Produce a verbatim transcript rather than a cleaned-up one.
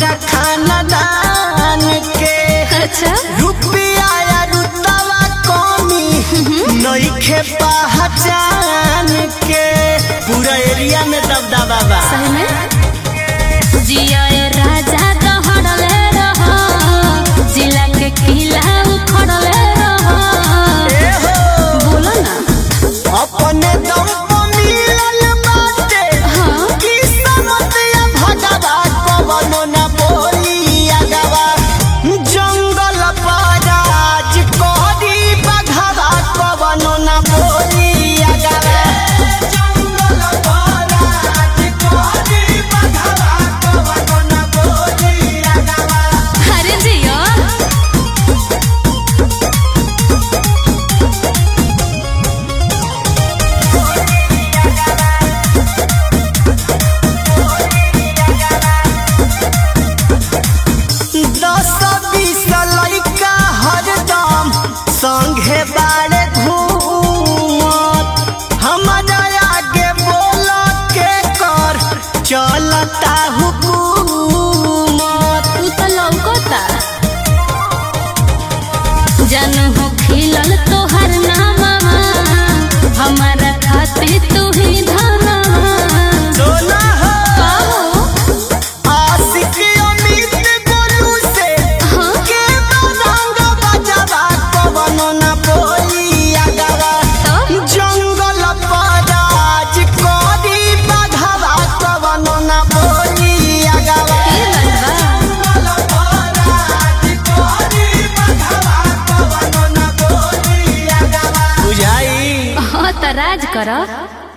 हमरा खानदान के अच्छा रुपया या रुतवा कमी नइखे पहचान के पूरा एरिया में दबदबा बा। सही में जिया राजा दहड़ले रहो जिला के किला उखड़ले रहो बोलो ना अपने दम पर मिलल बाटे किस्मत या भगवा कवनो ना बोली अगवा जंगल पर राज कोरी बघवा कवनो ना बोली अगवा जंगल पर राज कोरी बघवा कवनो ना बोली अगवा। अरे जिया दस बीस लइका हरदम संगे बाड़े घूमत हमारा आगे बोल के कर चलता हुकूमत। तू तो लौकता जानू हो खिलल तोहर नामा हमारा खातिर तू ही धना सोना हो कहो आशिक अमित गोलू से हाँ के बरंग बजवा कवनो ना बोली अगवा तो जंगल पर राज कोरी बघवा कवनो ना बोली अगवा के बनवा बुझाई हाँ तो राज कर।